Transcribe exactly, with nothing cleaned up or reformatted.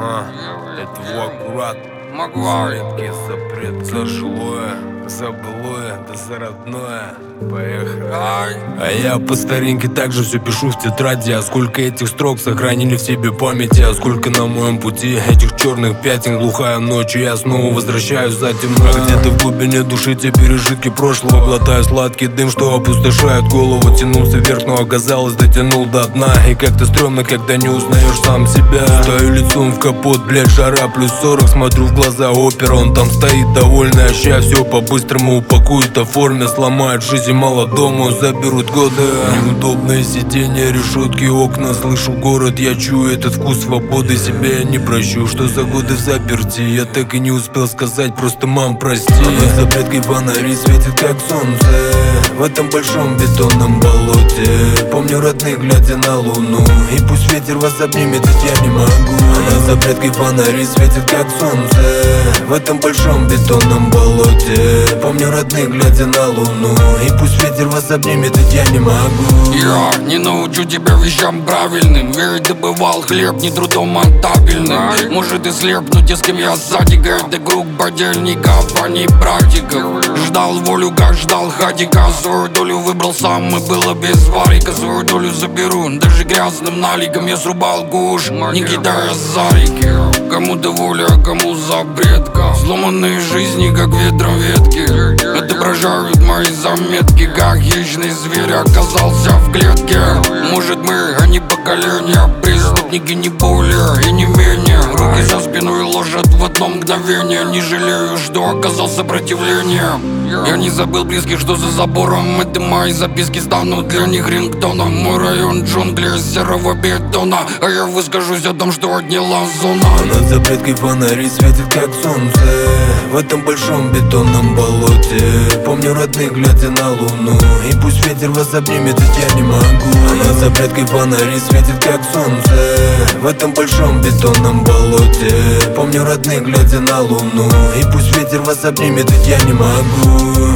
Ага, это его аккурат. Запретки, запрет за жилое, за былое, да за родное. Поехали. А я по старинке также все пишу в тетради. А сколько этих строк сохранили в себе памяти, а сколько на моем пути этих черных пятен. Глухая ночь, и я снова возвращаюсь за темной. Где-то в глубине души те пережитки прошлого. Глотаю сладкий дым, что опустошает голову. Тянулся вверх, но оказалось, дотянул до дна. И как-то стрёмно, когда не узнаешь сам себя. Стою лицом в капот, блядь, жара плюс сорок. Смотрю в глаза опера, он там стоит довольный. А ща все по-быстрому упакуют, оформят, сломают жизнь молодому, заберут годы. Неудобные сиденья, решетки, окна. Слышу город, я чую этот вкус свободы. Себя я не прощу, что за годы в заперти я так и не успел сказать, просто мам, прости. Над запреткой фонари светит как солнце в этом большом бетонном болоте. Помню родных, глядя на луну, и пусть ветер вас обнимет, ведь я не могу. Над запреткой фонари светит как солнце в этом большом бетонном болоте. Помню родных, глядя на луну, и пусть ветер вас обнимет, ведь я не могу. Я не научу тебя вещам правильным, ведь добывал хлеб не трудом монтабельным. Может и слепнуть, и с кем я сзади. Это круг подельников, а не практиков. Ждал волю, как ждал хатика. Свою долю выбрал сам, и было без варика. Свою долю заберу, даже грязным наликом. Я срубал куш, не кидая зарики. Кому-то воля, а кому запретка. Сломанные жизни, как ветром ветки, отображают мои заметки. Как хищный зверь оказался в клетке. Может мы, а не поколение. Преступники не более и не менее. Руки за спиной ложат в одно мгновение. Не жалею, что оказал сопротивление. Я не забыл близких, что за забором. Это мои записки станут для них рингтоном. Мой район джунгли серого бетона, а я выскажусь о том, что отняла зона. Над запреткой фонари светит как солнце в этом большом бетонном болоте. Помню родных, глядя на луну, и пусть ветер вас обнимет, ведь я не могу. Над запреткой фонари светит как солнце в этом большом бетонном болоте. Помню родных, глядя на луну, и пусть ветер вас обнимет, ведь я не могу.